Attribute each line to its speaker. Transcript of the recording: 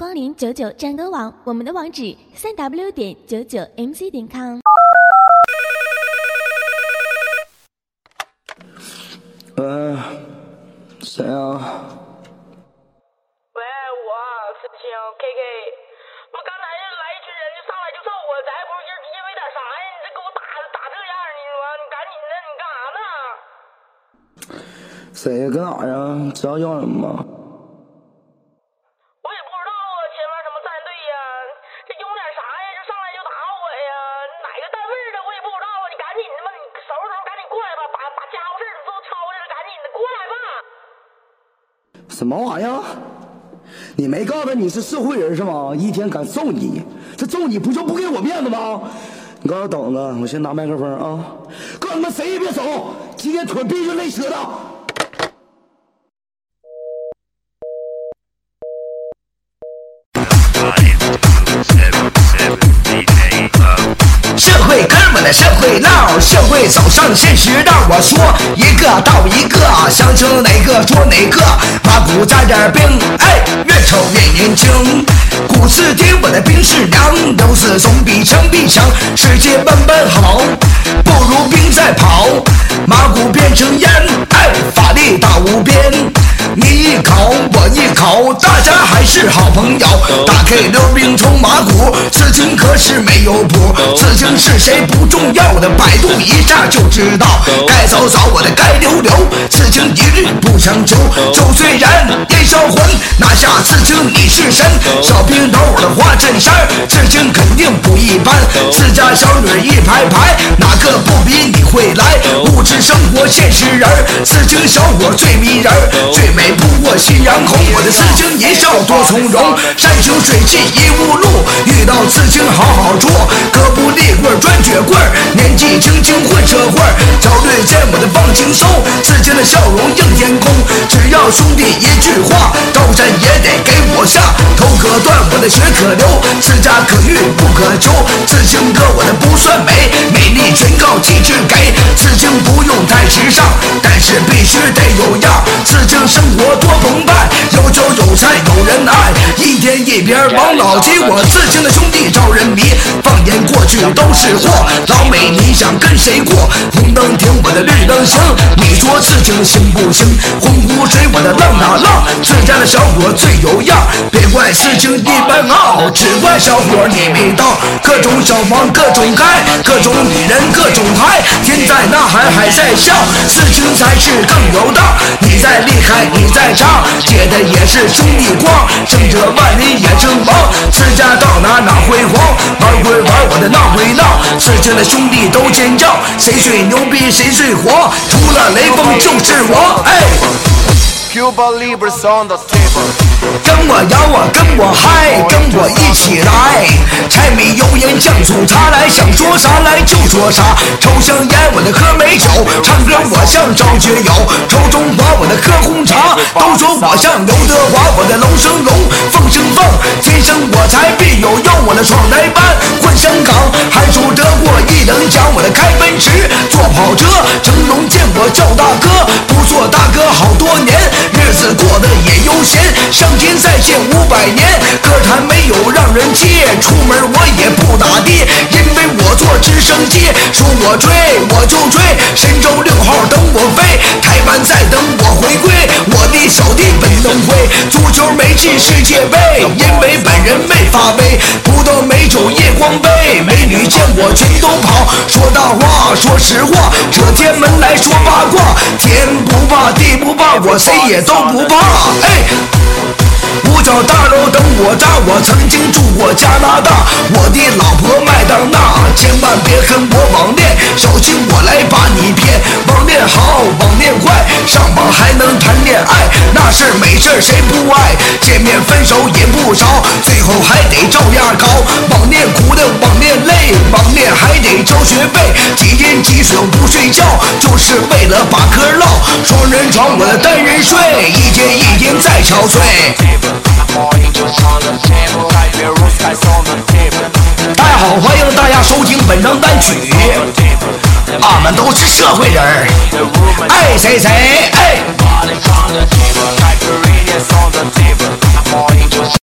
Speaker 1: 光临99战歌网，我们的网址3w.99mc.com。
Speaker 2: 谁啊？喂，
Speaker 3: 我是青 KK。我刚才来一群人就上来就揍我，咱也不是因为点啥呀？你这给我打这样，你赶紧的，你干啥呢？
Speaker 2: 谁搁哪呀？知道叫什么吗？
Speaker 3: 我也不知道啊，前面什么战队呀？这用点啥呀？就上来就打我呀？哪个单位的我也不知道啊！你赶紧的吧，你收拾收拾赶紧过来吧，把家伙事都抄着了，赶紧的过来吧。
Speaker 2: 什么玩意儿？你没告诉他你是社会人是吗？一天敢揍你，这揍你不就不给我面子吗？你告诉我等着，我先拿麦克风啊！告诉你们谁也别走，今天腿必须累折的。
Speaker 4: 社会根儿我的社会闹，社会走上现实道。我说一个到一个，想听哪个说哪个。马骨扎点兵，哎，越瞅越年轻。古字典我的兵是娘，都是总比枪比强。世界奔奔好，不如兵在跑。马骨变成烟，哎，法力大无边。你一口我一口，大家还是好朋友。打开溜冰冲马骨，此情可是没有谱。此情是谁不重要的，百度一下就知道。该走走我的该留留，此情一律不强求。酒虽然烟消魂，拿下此情你是神。小平头我的花衬衫，此情肯定不一般。自家小女一排排，哪个不比你会来？物质生活现实人，此情小伙最迷人，最美不过夕阳红。我的此情一笑多从容，山穷水尽疑无路，遇到此情好好做。哥不立棍专撅棍，年纪轻轻混社会，焦虑见我的放轻松，此情的笑容映天空。只要兄弟一句话，高山也得给我下。头可断我的血可流，此家可遇不可求。此情哥我的不算美，美丽全靠气质给。此情不用太时尚，但是必须得有样。此情生活多澎湃，有酒有菜有人爱，一天一边往老鸡。我此情的兄弟招人迷，放眼过去都是货。老美你想跟谁过？红灯停我的绿灯行，你说此情行不行？洪湖水我的浪哪浪，自家的小伙最有样。别怪此情一般傲，只怪小伙你没到。各种小房各种开，各种女人各种嗨，天在呐喊海在笑，此情才是更有道。你再厉害你再长，结的也是兄弟光。胜者万里也称王，自家到哪辉煌。玩归玩我的闹归闹，此情的兄弟都尖叫，谁最牛逼谁最火，除了雷锋就是我。哎
Speaker 5: Cuba Libres on the table，
Speaker 4: 跟我摇啊，跟我嗨，跟我一起来。柴米油盐酱醋茶来，想说啥来就说啥。抽香烟我的喝美酒，唱歌我像张学友。抽中华我的喝红茶，都说我像刘德华，我的龙生龙，凤生凤，天生我材必有用。我的闯台班混香港，还说得过一等奖。我的开奔驰坐跑车，成龙见我叫大哥，不做大哥好多年。日子过得也悠闲，上天再见500年，歌坛没有让人接，出门我也不打的，因为我坐直升机，说我追我就追，神舟6号等我飞，台湾在等我回归，我的小弟本能辉，足球没进世界杯，因为本人没发威，葡萄美酒夜光杯，美女见我全都跑，说大话说实话，这天门来说八卦，天不怕地不怕，我谁也都不怕。哎，五角大楼等我炸，我曾经住过加拿大，我的老婆麦当娜，千万别跟我网恋，小心我来把你骗。网恋好网恋坏，上网还能谈恋爱，那事美事谁不爱？见面分手也不少，最后还得照样搞。网恋苦的网恋累，网恋还得交学费，几天几宿不睡觉，就是为了把嗑唠。双人床我的单人睡，一天一天在憔悴。大家好，欢迎大家收听本张单曲，俺们都是社会人，爱谁谁哎。